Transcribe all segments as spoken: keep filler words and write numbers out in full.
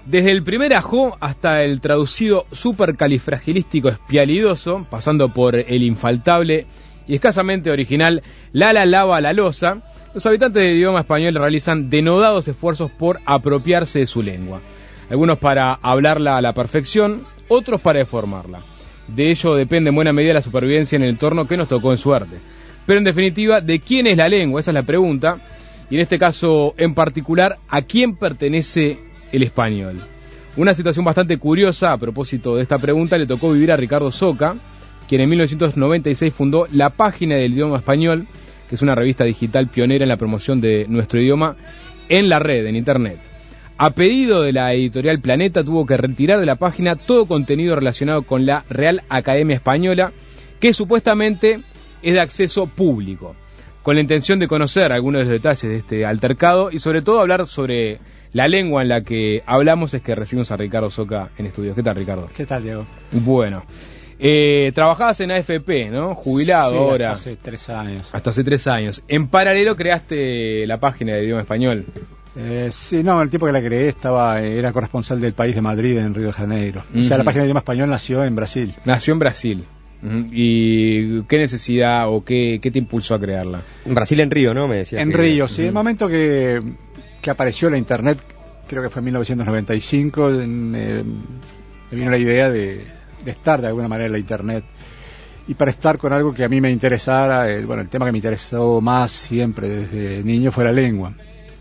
Desde el primer ajo hasta el traducido supercalifragilístico espialidoso, pasando por el infaltable y escasamente original la la lava la losa, los habitantes del idioma español realizan denodados esfuerzos por apropiarse de su lengua. Algunos para hablarla a la perfección, otros para deformarla. De ello depende en buena medida la supervivencia en el entorno que nos tocó en suerte. Pero en definitiva, ¿de quién es la lengua? Esa es la pregunta. Y en este caso en particular, ¿a quién pertenece el español? Una situación bastante curiosa a propósito de esta pregunta le tocó vivir a Ricardo Soca, quien en mil novecientos noventa y seis fundó la Página del Idioma Español, que es una revista digital pionera en la promoción de nuestro idioma en la red, en internet. A pedido de la editorial Planeta, tuvo que retirar de la página todo contenido relacionado con la Real Academia Española, que supuestamente es de acceso público, con la intención de conocer algunos de los detalles de este altercado y sobre todo hablar sobre la lengua en la que hablamos. Es que recibimos a Ricardo Soca en estudios. ¿Qué tal, Ricardo? ¿Qué tal, Diego? Bueno, eh, trabajabas en A F P, ¿no? Jubilado sí, ahora. Hasta hace tres años. Hasta hace tres años. En paralelo creaste la Página de Idioma Español. Eh, sí, no, el tiempo que la creé estaba, era corresponsal del País de Madrid en Río de Janeiro. Uh-huh. O sea, la Página de Idioma Español nació en Brasil. Nació en Brasil. Uh-huh. ¿Y qué necesidad o qué, qué te impulsó a crearla? En Brasil, en Río, ¿no? Me decía. En que... Río, sí. Uh-huh. El momento que, que apareció la Internet, creo que fue en mil novecientos noventa y cinco, me, me vino la idea de, de estar de alguna manera en la Internet. Y para estar con algo que a mí me interesara, el, bueno, el tema que me interesó más siempre desde niño fue la lengua.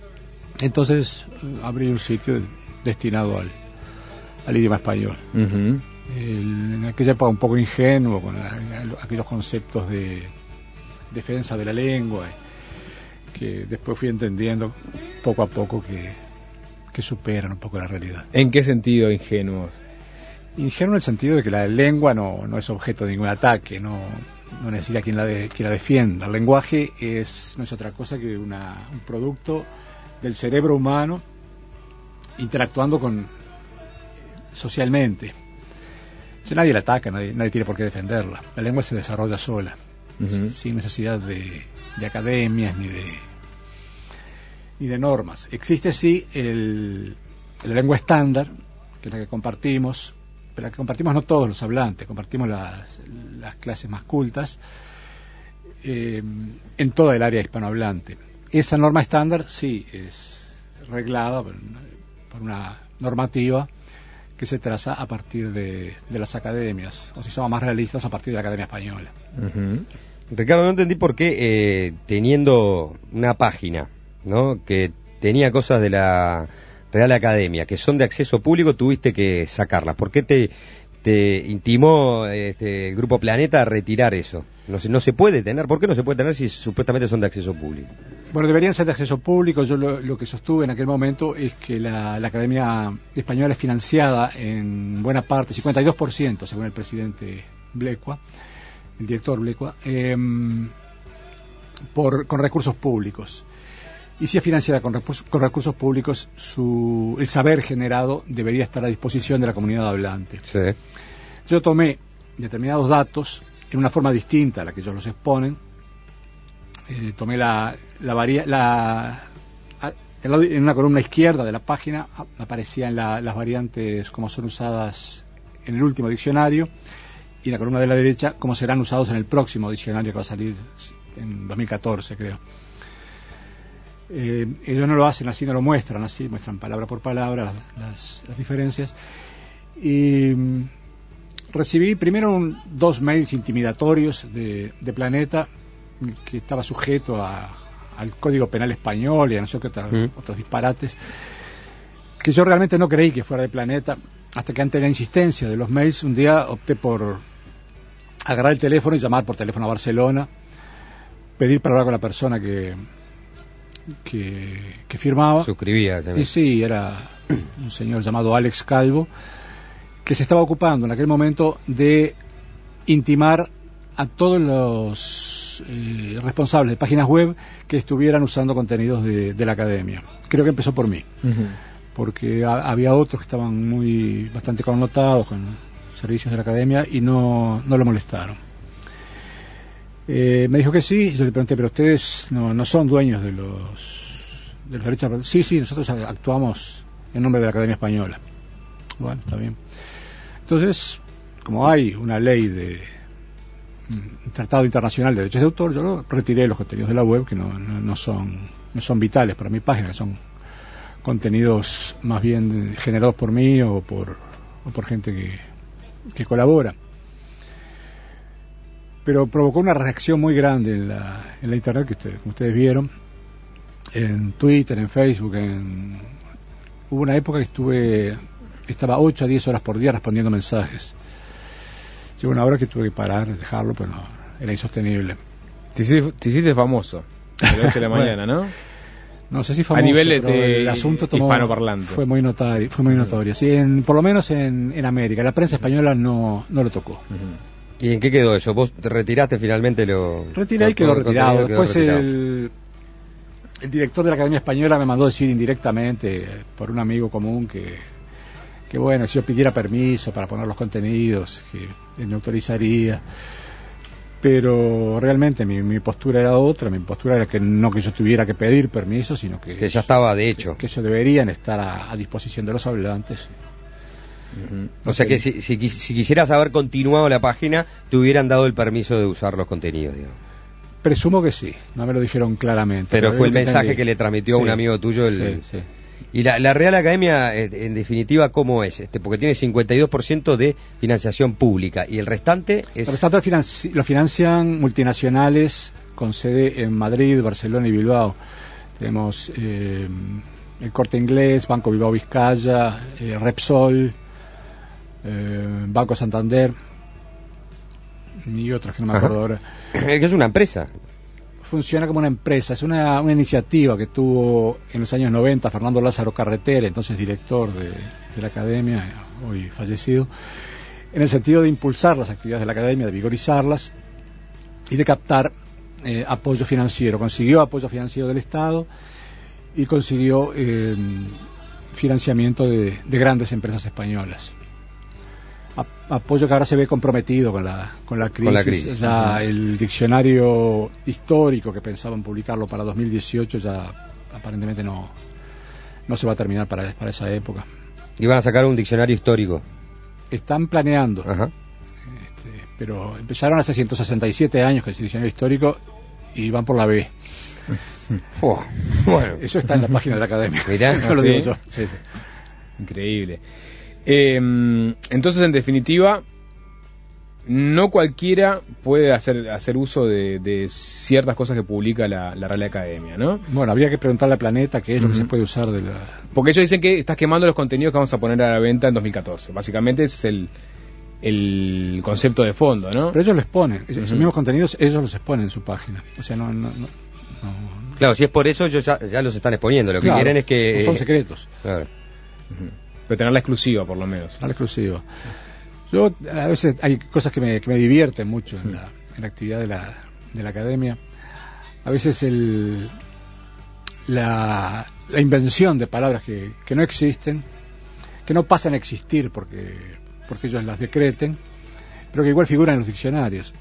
Entonces abrí un sitio destinado al, al idioma español. Uh-huh. El, en aquella época un poco ingenuo con la, aquellos conceptos de defensa de la lengua, que después fui entendiendo poco a poco que, que superan un poco la realidad. ¿En qué sentido ingenuos? Ingenuo en el sentido de que la lengua no, no es objeto de ningún ataque, no, no necesita quien la, de, quien la defienda. El lenguaje es, no es otra cosa que una, un producto del cerebro humano interactuando con socialmente. Si nadie la ataca, nadie, nadie tiene por qué defenderla. La lengua se desarrolla sola, uh-huh. sin necesidad de, de academias ni de ni de normas. Existe sí el, la lengua estándar, que es la que compartimos, pero la que compartimos no todos los hablantes, compartimos las, las clases más cultas eh, en toda el área hispanohablante. Esa norma estándar sí es reglada por, por una normativa que se traza a partir de, de las academias, o si somos más realistas, a partir de la Academia Española. Uh-huh. Ricardo, no entendí por qué, eh, teniendo una página, ¿no?, que tenía cosas de la Real Academia, que son de acceso público, tuviste que sacarlas. ¿Por qué te, te intimó este, el Grupo Planeta a retirar eso? No se, no se puede tener. ¿Por qué no se puede tener si supuestamente son de acceso público? Bueno, deberían ser de acceso público. Yo lo, lo que sostuve en aquel momento es que la, la Academia Española es financiada en buena parte, cincuenta y dos por ciento, según el presidente Blecua, el director Blecua, eh, por, con recursos públicos. Y si es financiada con recursos, con recursos públicos, su, el saber generado debería estar a disposición de la comunidad hablante. Sí. Yo tomé determinados datos en una forma distinta a la que ellos los exponen. Eh, tomé la, la, varia, la en una columna izquierda de la página aparecían la, las variantes como son usadas en el último diccionario, y en la columna de la derecha como serán usados en el próximo diccionario que va a salir en dos mil catorce, creo. Eh, ellos no lo hacen así, no lo muestran así, muestran palabra por palabra las, las, las diferencias. Y mm, recibí primero un, dos mails intimidatorios de, de Planeta, que estaba sujeto a, al Código Penal Español y a no sé qué otras, mm. otros disparates, que yo realmente no creí que fuera de Planeta, hasta que ante la insistencia de los mails un día opté por agarrar el teléfono y llamar por teléfono a Barcelona, pedir para hablar con la persona que que, que firmaba. Suscribía también. Sí, sí, era un señor llamado Alex Calvo, que se estaba ocupando en aquel momento de intimar a todos los eh, responsables de páginas web que estuvieran usando contenidos de, de la Academia. Creo que empezó por mí, uh-huh. porque a, había otros que estaban muy bastante connotados con los servicios de la Academia y no, no lo molestaron. Eh, me dijo que sí. Yo le pregunté, pero ustedes no, no son dueños de los de los derechos. Sí, sí, nosotros actuamos en nombre de la Academia Española. Bueno, está bien. Entonces, como hay una ley de un tratado internacional de derechos de autor, yo lo retiré los contenidos de la web que no, no, no son no son vitales para mi página, son contenidos más bien generados por mí o por o por gente que, que colabora. Pero provocó una reacción muy grande en la, en la internet, que ustedes, como ustedes vieron, en Twitter, en Facebook. En... Hubo una época que estuve, estaba ocho a diez horas por día respondiendo mensajes. Llegó una hora que tuve que parar, dejarlo, pero no, era insostenible. Te hiciste, te hiciste famoso a las ocho de la mañana, ¿no? No sé si famoso, a nivel de, pero el asunto tomó, hispanoparlante. Fue muy notorio, fue muy notorio. Sí, en, por lo menos en, en América. La prensa española no, no lo tocó. Uh-huh. ¿Y en qué quedó eso? ¿Vos te retiraste finalmente? Lo Retiré y quedó retirado. Quedó Después retirado. El, el director de la Academia Española me mandó decir indirectamente, por un amigo común, que, que bueno, si yo pidiera permiso para poner los contenidos, que él me autorizaría. Pero realmente mi, mi postura era otra. Mi postura era que no que yo tuviera que pedir permiso, sino que, que ya estaba de hecho. Que, que ellos deberían estar a, a disposición de los hablantes. Uh-huh. O sea que si, si, si quisieras haber continuado la página, te hubieran dado el permiso de usar los contenidos, digamos. Presumo que sí, no me lo dijeron claramente. Pero, pero fue el mensaje entendí. Que le transmitió sí. a un amigo tuyo. El... Sí, sí. Y la, la Real Academia, en definitiva, ¿cómo es? Este, porque tiene cincuenta y dos por ciento de financiación pública y el restante es... El restante financi- lo financian multinacionales con sede en Madrid, Barcelona y Bilbao. Tenemos eh, el Corte Inglés, Banco Bilbao Vizcaya, eh, Repsol, eh, Banco Santander y otros que no me acuerdo Ajá. ahora. Que es una empresa. Funciona como una empresa, es una, una iniciativa que tuvo en los años noventa Fernando Lázaro Carreter, entonces director de, de la Academia, hoy fallecido, en el sentido de impulsar las actividades de la Academia, de vigorizarlas y de captar eh, apoyo financiero. Consiguió apoyo financiero del Estado y consiguió eh, financiamiento de, de grandes empresas españolas. Apoyo que ahora se ve comprometido con la con la crisis, con la crisis. Ya uh-huh. El diccionario histórico que pensaban publicarlo para dos mil dieciocho ya aparentemente no no se va a terminar para, para esa época. Y van a sacar un diccionario histórico. Están planeando, Ajá. Este, pero empezaron hace ciento sesenta y siete años con ese diccionario histórico y van por la B. Oh, bueno. Eso está en la página de la Academia. Mirá, no lo ¿sí? digo yo. Sí, sí. Increíble. Eh, entonces, en definitiva, no cualquiera puede hacer hacer uso de, de ciertas cosas que publica la, la Real Academia, ¿no? Bueno, habría que preguntarle a Planeta qué es lo uh-huh. que se puede usar de la... Porque ellos dicen que estás quemando los contenidos que vamos a poner a la venta en dos mil catorce. Básicamente ese es el, el concepto de fondo, ¿no? Pero ellos los ponen, esos uh-huh. mismos contenidos ellos los exponen en su página. O sea, no... no, no, no. Claro, si es por eso, ellos ya, ya los están exponiendo. Lo claro, que quieren es que... No son secretos. Claro. Uh-huh. Pero tener la exclusiva, por lo menos. La exclusiva. Yo, a veces hay cosas que me, que me divierten mucho en la, en la actividad de la, de la Academia. A veces el, la, la invención de palabras que, que no existen, que no pasan a existir porque, porque ellos las decreten, pero que igual figuran en los diccionarios.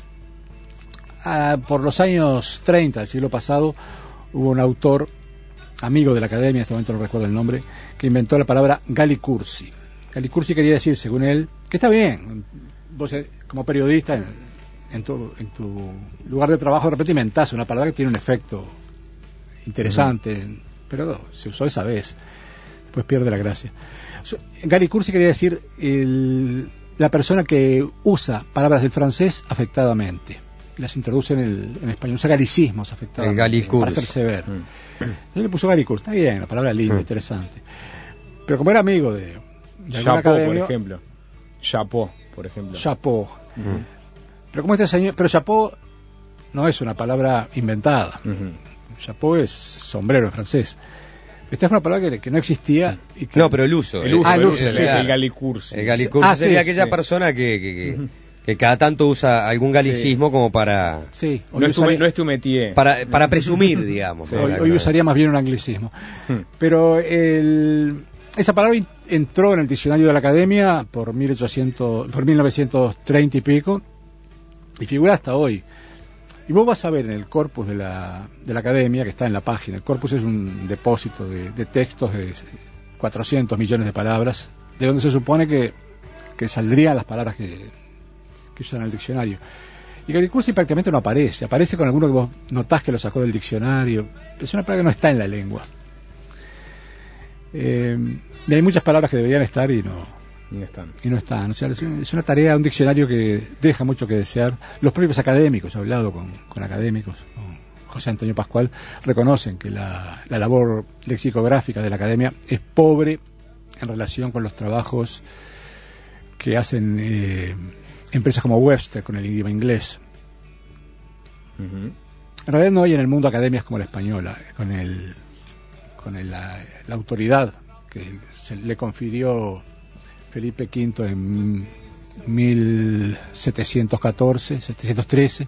Ah, por los años treinta del siglo pasado hubo un autor, amigo de la Academia, en este momento no recuerdo el nombre, que inventó la palabra gallicursi. Gallicursi quería decir, según él, que está bien, vos como periodista en, en, tu, en tu lugar de trabajo de repente inventás una palabra que tiene un efecto interesante, uh-huh. pero se usó esa vez, después pierde la gracia. Gallicursi quería decir el, la persona que usa palabras del francés afectadamente, las introduce en, el, en español, usa galicismos afectadamente, para hacerse ver. Uh-huh. Yo le puso gallicursi, está bien, la palabra linda, uh-huh. interesante. Pero como era amigo de, de Chapeau, por ejemplo. Chapeau, por ejemplo. Chapeau. Uh-huh. Pero como este señor, pero Chapeau no es una palabra inventada. Uh-huh. Chapeau es sombrero en francés. Esta es una palabra que, que no existía. Y que... No, pero el uso. El uso, ah, el uso, el, uso, sí, el, sí. el gallicursi. El gallicursi ah, sería sí, aquella sí. persona que, que, que, uh-huh. que cada tanto usa algún galicismo sí. como para... Sí. No es, tu, usaría... no es tu métier. Para, para presumir, digamos. Sí. ¿no? Hoy, hoy usaría más bien un anglicismo. Hmm. Pero el... esa palabra entró en el diccionario de la Academia por, mil ochocientos, por mil novecientos treinta y pico y figura hasta hoy. Y vos vas a ver en el corpus de la, de la Academia, que está en la página. El corpus es un depósito de, de textos de cuatrocientos millones de palabras, de donde se supone que, que saldrían las palabras que, que usan en el diccionario. Y que el cursi prácticamente no aparece, aparece con alguno que vos notás que lo sacó del diccionario. Es una palabra que no está en la lengua. Eh, y hay muchas palabras que deberían estar y no, y están. Y no están. O sea, es una tarea, un diccionario que deja mucho que desear. Los propios académicos, he hablado con, con académicos, con José Antonio Pascual, reconocen que la, la labor lexicográfica de la academia es pobre en relación con los trabajos que hacen eh, empresas como Webster con el idioma inglés. Uh-huh. En realidad no hay en el mundo academias como la española, con el con el, la, la autoridad que se le confirió Felipe quinto en mil setecientos catorce, setecientos trece,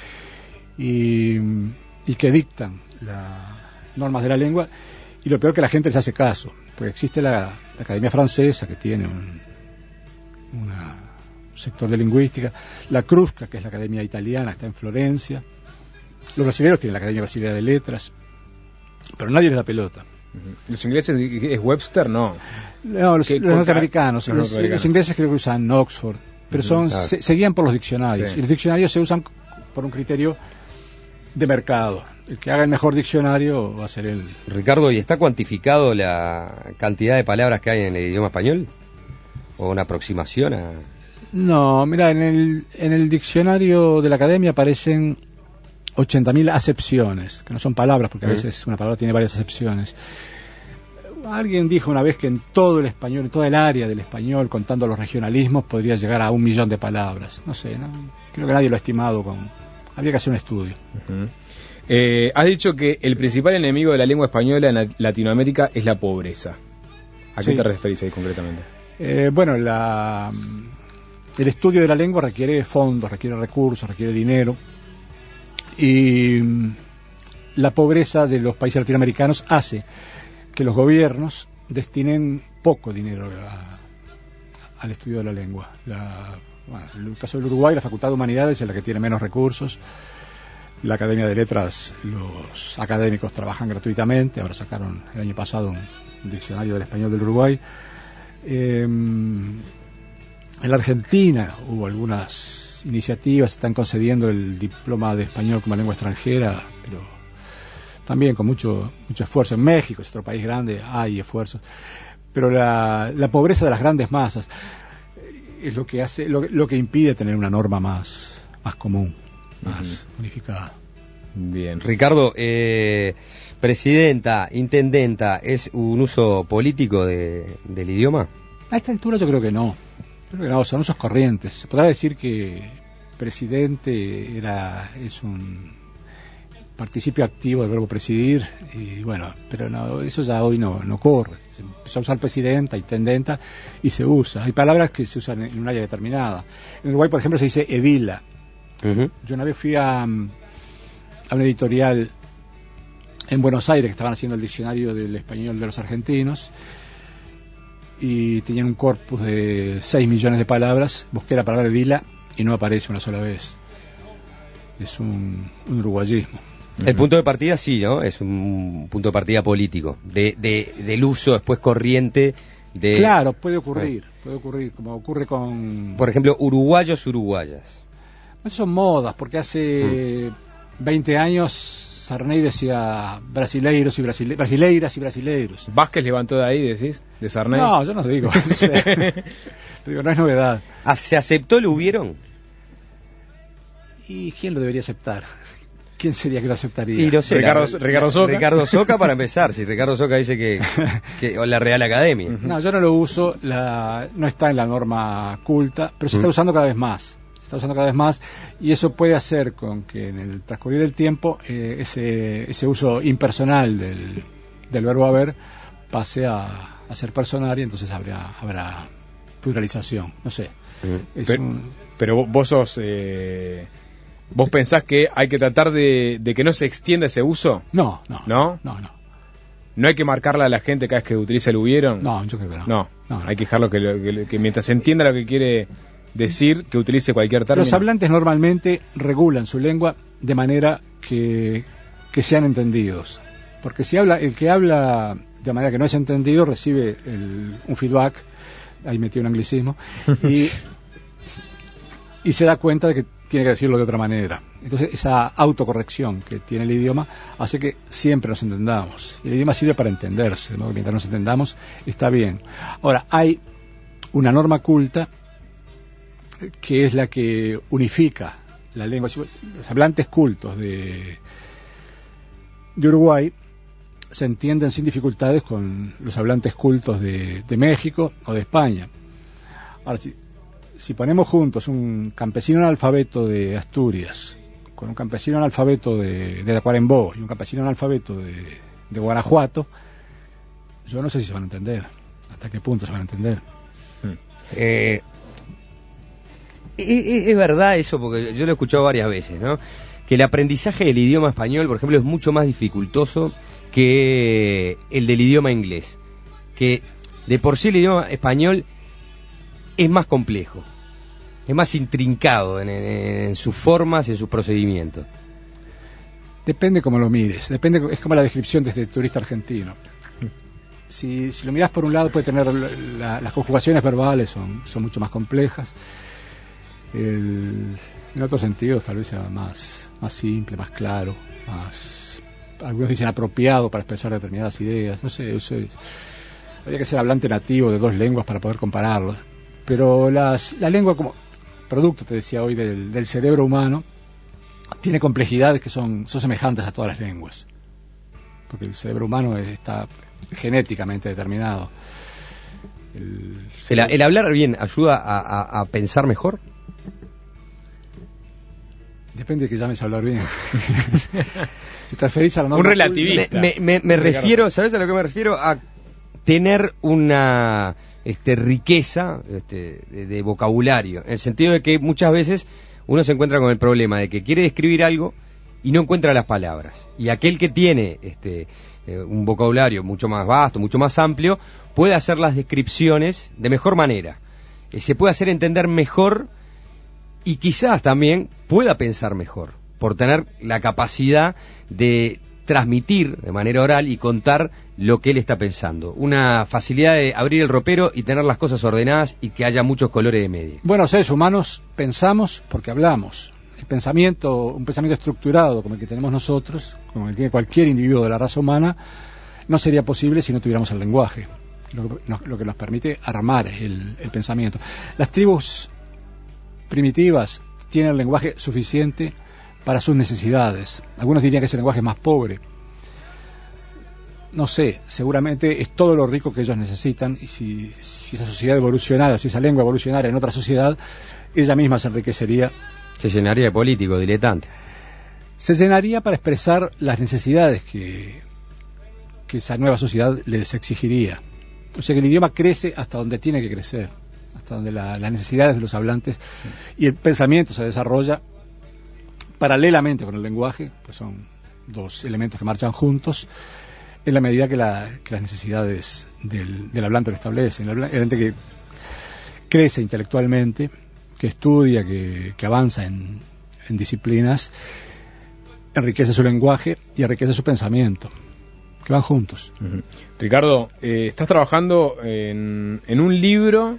y, y que dictan las normas de la lengua, y lo peor que la gente les hace caso, porque existe la, la Academia Francesa, que tiene un una, un sector de lingüística, la Crusca, que es la Academia Italiana, está en Florencia, los brasileños tienen la Academia Brasileña de Letras, pero nadie les da pelota. ¿Los ingleses es Webster? No. No, los, los norteamericanos. Los, los, los ingleses creo que usan Oxford, pero son claro. se, se guían por los diccionarios. Sí. Y los diccionarios se usan por un criterio de mercado. El que haga el mejor diccionario va a ser el... Ricardo, ¿y está cuantificado la cantidad de palabras que hay en el idioma español? ¿O una aproximación a...? No, mira, en el, en el diccionario de la Academia aparecen ochenta mil acepciones, que no son palabras, porque a veces una palabra tiene varias acepciones. Alguien dijo una vez que en todo el español, en toda el área del español, contando los regionalismos, podría llegar a un millón de palabras. No sé, ¿no? Creo que nadie lo ha estimado. Con... Habría que hacer un estudio. Uh-huh. Eh, has dicho que el principal enemigo de la lengua española en Latinoamérica es la pobreza. ¿A qué sí. te referís ahí concretamente? Eh, bueno, la, el estudio de la lengua requiere fondos, requiere recursos, requiere dinero. Y la pobreza de los países latinoamericanos hace que los gobiernos destinen poco dinero a, al estudio de la lengua. La, bueno, en el caso del Uruguay, la Facultad de Humanidades es la que tiene menos recursos. La Academia de Letras, los académicos trabajan gratuitamente. Ahora sacaron el año pasado un, un diccionario del español del Uruguay. Eh, en la Argentina hubo algunas iniciativas, están concediendo el diploma de español como lengua extranjera, pero también con mucho mucho esfuerzo. En México, es otro país grande, hay esfuerzos, pero la, la pobreza de las grandes masas es lo que hace, lo, lo que impide tener una norma más, más común, más uh-huh. unificada. Bien, Ricardo, eh, presidenta, intendenta, ¿es un uso político de, del idioma? A esta altura yo creo que no. Creo que no, son usos corrientes. Se podrá decir que presidente era es un participio activo del verbo presidir, y bueno, pero no, eso ya hoy no, no corre. Se empezó a usar presidenta, intendenta, y se usa. Hay palabras que se usan en un área determinada. En Uruguay, por ejemplo, se dice edila. Uh-huh. Yo una vez fui a, a una editorial en Buenos Aires que estaban haciendo el diccionario del español de los argentinos, y tenían un corpus de seis millones de palabras. Busqué la palabra edila y no aparece una sola vez. Es un, un uruguayismo. El uh-huh. punto de partida sí, ¿no? Es un punto de partida político, de, de del uso después corriente de... Claro, puede ocurrir, eh. puede ocurrir, como ocurre con... Por ejemplo, uruguayos, uruguayas. Esas son modas, porque hace uh-huh. veinte años... Sarney decía brasileiros y brasile... brasileiras y brasileiros. ¿Vázquez levantó de ahí, decís? ¿De Sarney? No, yo no digo. No sé. Te digo, no es novedad. ¿Se aceptó, lo hubieron? ¿Y quién lo debería aceptar? ¿Quién sería que lo aceptaría? Y no sé, Ricardo, la, Ricardo Soca. Ricardo Soca para empezar. Si Ricardo Soca dice que, que o la Real Academia. Uh-huh. No, yo no lo uso. La... No está en la norma culta, pero se está uh-huh. usando cada vez más. Está usando cada vez más, y eso puede hacer con que en el transcurrir del tiempo eh, ese, ese uso impersonal del, del verbo haber pase a, a ser personal, y entonces habrá, habrá pluralización. No sé. Uh-huh. Pero, un... pero vos sos... Eh... ¿Vos pensás que hay que tratar de, de que no se extienda ese uso? No, no. ¿No? No, no. ¿No hay que marcarle a la gente cada vez que utiliza el hubieron? No, yo creo que no. No, no, no. Hay que dejarlo que, que, que mientras se entienda lo que quiere decir, que utilice cualquier término. Los hablantes normalmente regulan su lengua de manera que, que sean entendidos. Porque si habla el que habla de manera que no es entendido, recibe el, un feedback, ahí metí un anglicismo, y, y se da cuenta de que tiene que decirlo de otra manera. Entonces esa autocorrección que tiene el idioma hace que siempre nos entendamos. El idioma sirve para entenderse, ¿no? Mientras nos entendamos está bien. Ahora, hay una norma culta que es la que unifica la lengua. Los hablantes cultos de, de Uruguay se entienden sin dificultades con los hablantes cultos de, de México o de España. Ahora, si, si ponemos juntos un campesino analfabeto de Asturias con un campesino analfabeto de, de Tacuarembó y un campesino analfabeto de, de Guanajuato, yo no sé si se van a entender. ¿Hasta qué punto se van a entender? Eh, es, es verdad eso, porque yo lo he escuchado varias veces, ¿no? Que el aprendizaje del idioma español, por ejemplo, es mucho más dificultoso que el del idioma inglés. Que de por sí el idioma español es más complejo, es más intrincado en, en, en sus formas y en sus procedimientos. Depende cómo lo mires, depende, es como la descripción desde el turista argentino. Si, si lo miras por un lado, puede tener la, las conjugaciones verbales son, son mucho más complejas. El, en otros sentidos tal vez sea más, más simple, más claro, más, algunos dicen apropiado para expresar determinadas ideas. No sé, eso es, habría que ser hablante nativo de dos lenguas para poder compararlos. Pero las, la lengua como producto, te decía hoy, del, del cerebro humano, tiene complejidades que son, son semejantes a todas las lenguas. Porque el cerebro humano está genéticamente determinado. El, el, el hablar bien ayuda a, a, a pensar mejor. Depende de que llames a hablar bien. Si te referís a la norma un relativista. Me, me, me refiero, ¿sabes a lo que me refiero? A tener una este, riqueza este, de, de vocabulario, en el sentido de que muchas veces uno se encuentra con el problema de que quiere describir algo y no encuentra las palabras. Y aquel que tiene este, eh, un vocabulario mucho más vasto, mucho más amplio, puede hacer las descripciones de mejor manera. Eh, se puede hacer entender mejor y quizás también pueda pensar mejor, por tener la capacidad de transmitir de manera oral y contar lo que él está pensando. Una facilidad de abrir el ropero y tener las cosas ordenadas y que haya muchos colores de medio. Bueno, seres humanos pensamos porque hablamos. El pensamiento, un pensamiento estructurado como el que tenemos nosotros, como el que tiene cualquier individuo de la raza humana, no sería posible si no tuviéramos el lenguaje, lo que nos, lo que nos permite armar el, el pensamiento. Las tribus primitivas tienen el lenguaje suficiente para sus necesidades. Algunos dirían que ese lenguaje es más pobre. No sé, seguramente es todo lo rico que ellos necesitan, y si, si esa sociedad evolucionara, si esa lengua evolucionara en otra sociedad, ella misma se enriquecería. Se llenaría de políticos, diletantes. Se llenaría para expresar las necesidades que, que esa nueva sociedad les exigiría. O sea que el idioma crece hasta donde tiene que crecer, hasta donde la, las necesidades de los hablantes, y el pensamiento se desarrolla paralelamente con el lenguaje, pues son dos elementos que marchan juntos, en la medida que, la, que las necesidades del, del hablante lo establecen. El hablante que crece intelectualmente, que estudia, que, que avanza en, en disciplinas, enriquece su lenguaje y enriquece su pensamiento, que van juntos. Uh-huh. Ricardo, eh, estás trabajando en, en un libro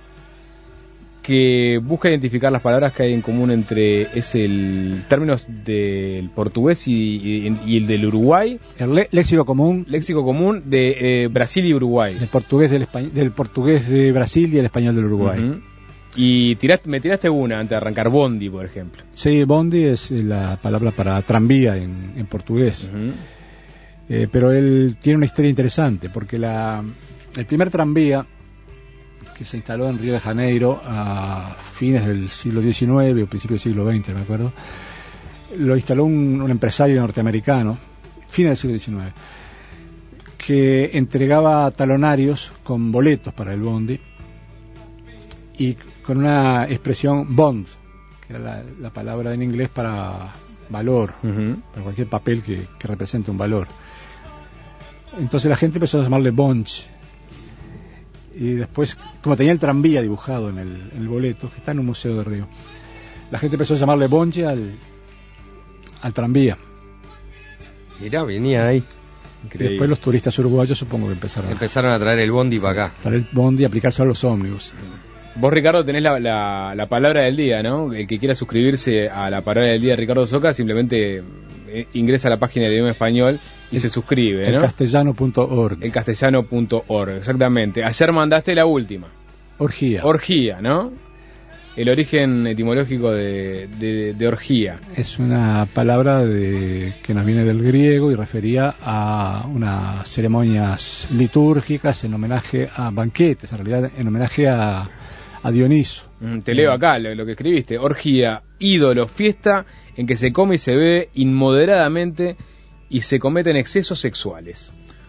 que busca identificar las palabras que hay en común entre es el términos del portugués y, y, y el del Uruguay. El le, léxico común. Léxico común de eh, Brasil y Uruguay. Del portugués del, españ- del portugués de Brasil y el español del Uruguay. Uh-huh. Y tiraste, me tiraste una antes de arrancar, bondi, por ejemplo. Sí, bondi es la palabra para tranvía en, en portugués. Uh-huh. Eh, pero él tiene una historia interesante, porque la, el primer tranvía que se instaló en Río de Janeiro a fines del siglo diecinueve o principios del siglo veinte, me acuerdo, lo instaló un, un empresario norteamericano, fines del siglo diecinueve, que entregaba talonarios con boletos para el bondi y con una expresión bond, que era la, la palabra en inglés para valor, uh-huh. para cualquier papel que, que represente un valor. Entonces la gente empezó a llamarle bonch. Y después, como tenía el tranvía dibujado en el, en el boleto, que está en un museo de Río, la gente empezó a llamarle bonche al, al tranvía. Mirá, venía ahí. Y después los turistas uruguayos supongo que empezaron, empezaron a traer el bondi para acá. Traer el bondi y aplicarse a los ómnibus. Vos, Ricardo, tenés la, la, la palabra del día, ¿no? El que quiera suscribirse a la palabra del día de Ricardo Soca, simplemente eh, ingresa a la página de idioma español y el, se suscribe, ¿no? El castellano punto org. El castellano punto org, exactamente. Ayer mandaste la última. Orgía. Orgía, ¿no? El origen etimológico de, de, de orgía. Es una palabra de, que nos viene del griego y refería a unas ceremonias litúrgicas en homenaje a banquetes, en realidad en homenaje a, a Dioniso. Mm, te leo acá lo, lo que escribiste. Orgía, ídolo, fiesta en que se come y se bebe inmoderadamente y se cometen excesos sexuales.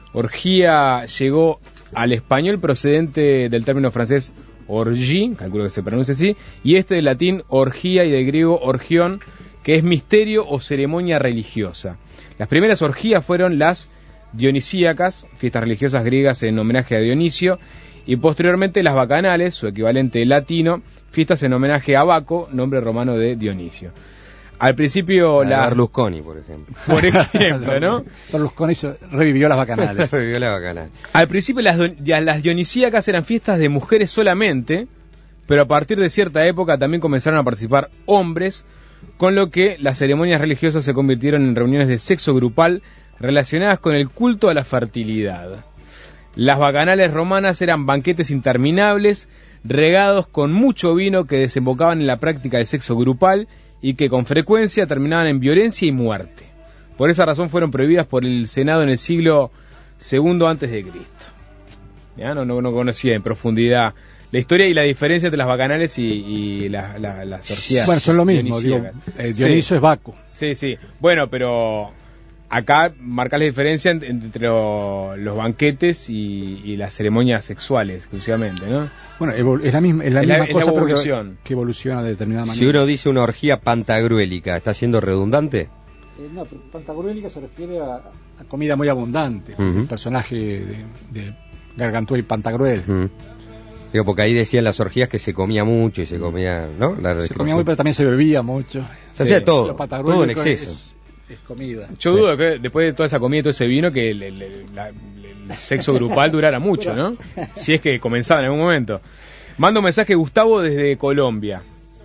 Orgía llegó al español procedente del término francés orgie, calculo que se pronuncia así, y este del latín orgía y del griego orgión, que es misterio o ceremonia religiosa. Las primeras orgías fueron las dionisíacas, fiestas religiosas griegas en homenaje a Dionisio, y posteriormente las bacanales, su equivalente latino, fiestas en homenaje a Baco, nombre romano de Dionisio. Al principio la... la... Berlusconi, por ejemplo. Por ejemplo, ¿no? Berlusconi revivió las bacanales. revivió las bacanales. Al principio las, las dionisíacas eran fiestas de mujeres solamente, pero a partir de cierta época también comenzaron a participar hombres, con lo que las ceremonias religiosas se convirtieron en reuniones de sexo grupal relacionadas con el culto a la fertilidad. Las bacanales romanas eran banquetes interminables, regados con mucho vino que desembocaban en la práctica del sexo grupal y que con frecuencia terminaban en violencia y muerte. Por esa razón fueron prohibidas por el Senado en el siglo segundo antes de Cristo. ¿Ya? No, no, no conocía en profundidad la historia y la diferencia entre las bacanales y, y la, la, las orgías. Bueno, son lo mismo. Digo, eh, Dioniso sí. Es Baco. Sí, sí. Bueno, pero acá marca la diferencia entre lo, los banquetes y, y las ceremonias sexuales, exclusivamente, ¿no? Bueno, es la misma, es la es misma la, cosa, es la evolución. Que, que evoluciona de determinada manera. Si uno dice una orgía pantagruélica, ¿está siendo redundante? Eh, no, pero pantagruélica se refiere a, a comida muy abundante. Uh-huh. El personaje de, de Gargantúa y Pantagruel. Uh-huh. Digo, porque ahí decían las orgías que se comía mucho y se comía, ¿no? La se comía muy, pero también se bebía mucho. Se hacía sí, todo, todo en exceso. Es, es comida. Yo sí. dudo que después de toda esa comida y todo ese vino, que el, el, el, la, el sexo grupal durara mucho, ¿no? Si es que comenzaba en algún momento. Manda un mensaje Gustavo desde Colombia.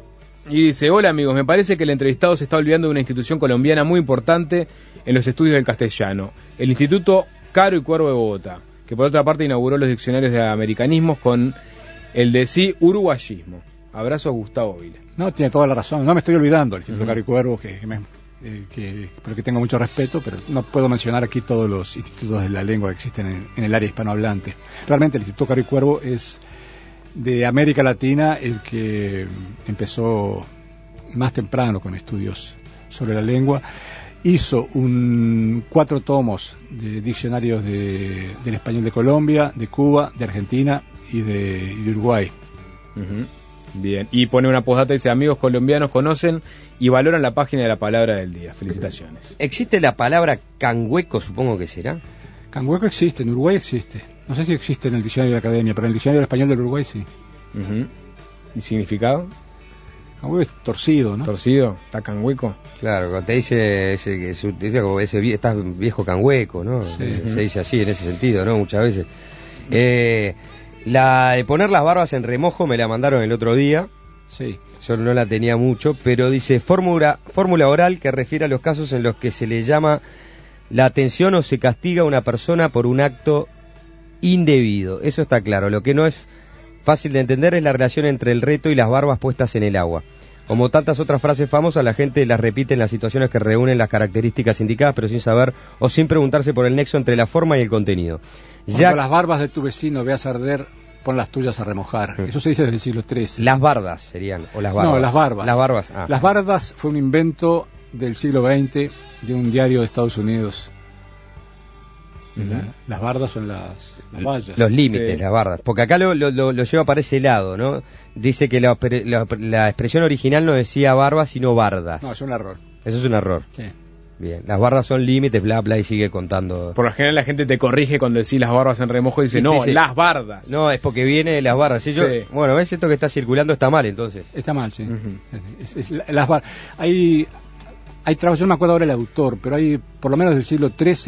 Y dice, hola amigos, me parece que el entrevistado se está olvidando de una institución colombiana muy importante en los estudios del castellano. El Instituto Caro y Cuervo de Bogotá, que por otra parte inauguró los diccionarios de americanismos con el de sí uruguayismo. Abrazo a Gustavo Vila. No, tiene toda la razón. No me estoy olvidando del Instituto uh-huh. Caro y Cuervo, que, que, me, eh, que, por el que tengo mucho respeto, pero no puedo mencionar aquí todos los institutos de la lengua que existen en, en el área hispanohablante. Realmente el Instituto Caro y Cuervo es de América Latina el que empezó más temprano con estudios sobre la lengua. Hizo un cuatro tomos de diccionarios de, del español de Colombia, de Cuba, de Argentina y de, y de Uruguay. Uh-huh. Bien, y pone una postdata y dice, amigos colombianos conocen y valoran la página de la palabra del día. Felicitaciones. ¿Existe la palabra cangueco, supongo que será? Cangueco existe, en Uruguay existe. No sé si existe en el diccionario de la academia, pero en el diccionario del español del Uruguay sí. Uh-huh. ¿Y significado? Cangueco es torcido, ¿no? ¿Torcido? ¿Está cangueco? Claro, cuando te dice, ese, ese, dice como ese, estás viejo cangueco, ¿no? Sí. Se, se dice así en ese sentido, ¿no? Muchas veces. Uh-huh. Eh, la de poner las barbas en remojo me la mandaron el otro día. Sí. Yo no la tenía mucho, pero dice fórmula, fórmula oral que refiere a los casos en los que se le llama la atención o se castiga a una persona por un acto indebido. Eso está claro. Lo que no es fácil de entender es la relación entre el reto y las barbas puestas en el agua. Como tantas otras frases famosas, la gente las repite en las situaciones que reúnen las características indicadas, pero sin saber o sin preguntarse por el nexo entre la forma y el contenido. Cuando ya... las barbas de tu vecino veas arder, pon las tuyas a remojar. Sí. Eso se dice desde el siglo trece. Las bardas serían, o las barbas. No, las barbas. Las barbas. Ah. Las bardas fue un invento del siglo veinte de un diario de Estados Unidos. Uh-huh. La, las bardas son las, las vallas. Los límites, sí. Las bardas. Porque acá lo, lo, lo, lo lleva para ese lado, ¿no? Dice que la, la, la expresión original no decía barbas, sino bardas. No, es un error. Eso es un error. Sí. Bien. Las bardas son límites, bla, bla, y sigue contando. Por lo general la gente te corrige cuando decís las barbas en remojo y dice, no, dice, las bardas. No, es porque viene de las bardas. ¿Sí? Yo, sí. Bueno, ¿ves? Esto que está circulando está mal, entonces. Está mal, sí. Uh-huh. es, es, es, las bar... Hay, hay trabajos, yo no me acuerdo ahora el autor, pero hay, por lo menos del siglo trece,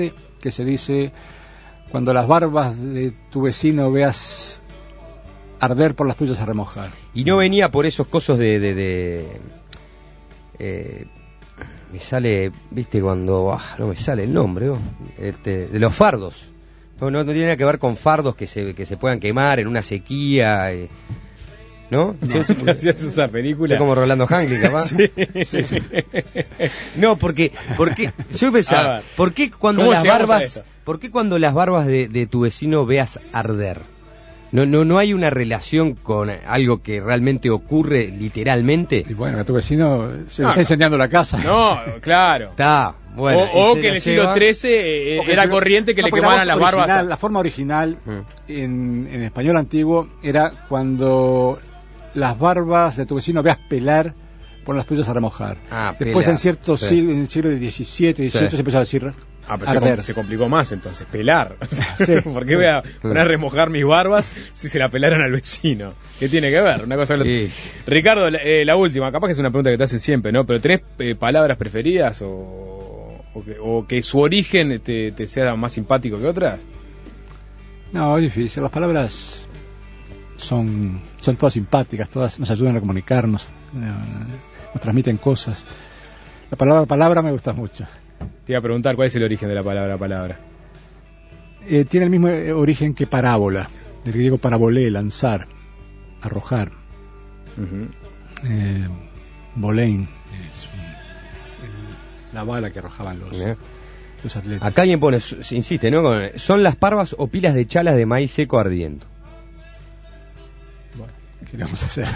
que se dice: cuando las barbas de tu vecino veas arder, por las tuyas a remojar. Y no venía por esos cosos de... de, de eh, me sale, viste, cuando... Ah, no me sale el nombre, ¿no? Este, de los fardos. No, no, no tiene nada que ver con fardos que se, que se puedan quemar en una sequía... Eh, ¿no? ¿No hacías esa película? Como Rolando Hankly, capaz. Sí, sí, sí. No, porque, porque yo pensaba, ¿por qué cuando las barbas, por qué cuando las barbas de, de tu vecino veas arder? No, no, no hay una relación con algo que realmente ocurre literalmente. Y bueno, a tu vecino se no, le está no. incendiando la casa. No, claro. Está, bueno. O, o que en el siglo trece eh, era corriente que no, le quemaran la las barbas. Original, la forma original mm. en, en español antiguo era: cuando las barbas de tu vecino veas pelar, pon las tuyas a remojar. Ah, después pelar. En cierto sí. siglo, en el siglo diecisiete, dieciocho sí. se empezó a decir ah, pero arder. Se, se complicó más entonces, pelar. Sí, ¿por qué sí. voy a poner a remojar mis barbas si se la pelaron al vecino? ¿Qué tiene que ver? Una cosa sí. Ricardo, la, eh, la última, capaz que es una pregunta que te hacen siempre, ¿no? Pero ¿tenés eh, palabras preferidas o, o, que, o que su origen te, te sea más simpático que otras? No, es difícil. Las palabras son, son todas simpáticas, todas nos ayudan a comunicarnos, nos transmiten cosas. La palabra palabra me gusta mucho. Te iba a preguntar cuál es el origen de la palabra palabra. Eh, tiene el mismo origen que parábola, del griego parabolé, lanzar, arrojar. Uh-huh. eh, bolein es el, la bala que arrojaban los, uh-huh. los atletas. Acá alguien pone, se insiste, ¿no? Son las parvas o pilas de chalas de maíz seco ardiendo. Bueno, ¿qué le vamos a hacer?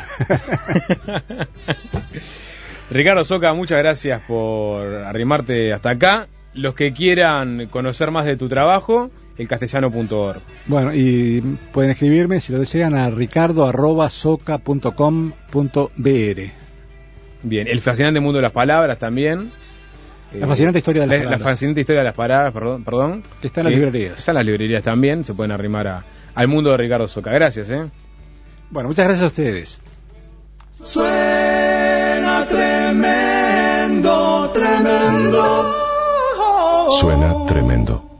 Ricardo Soca, muchas gracias por arrimarte hasta acá. Los que quieran conocer más de tu trabajo, el castellano punto org. Bueno, y pueden escribirme, si lo desean, a ricardo arroba soca punto com punto b r. Bien, el fascinante mundo de las palabras también. La fascinante historia de las la, palabras. La fascinante historia de las palabras, perdón. perdón que está en las que librerías. Está en las librerías también, se pueden arrimar a, al mundo de Ricardo Soca. Gracias, ¿eh? Bueno, muchas gracias a ustedes. Suena tremendo, tremendo. Suena tremendo.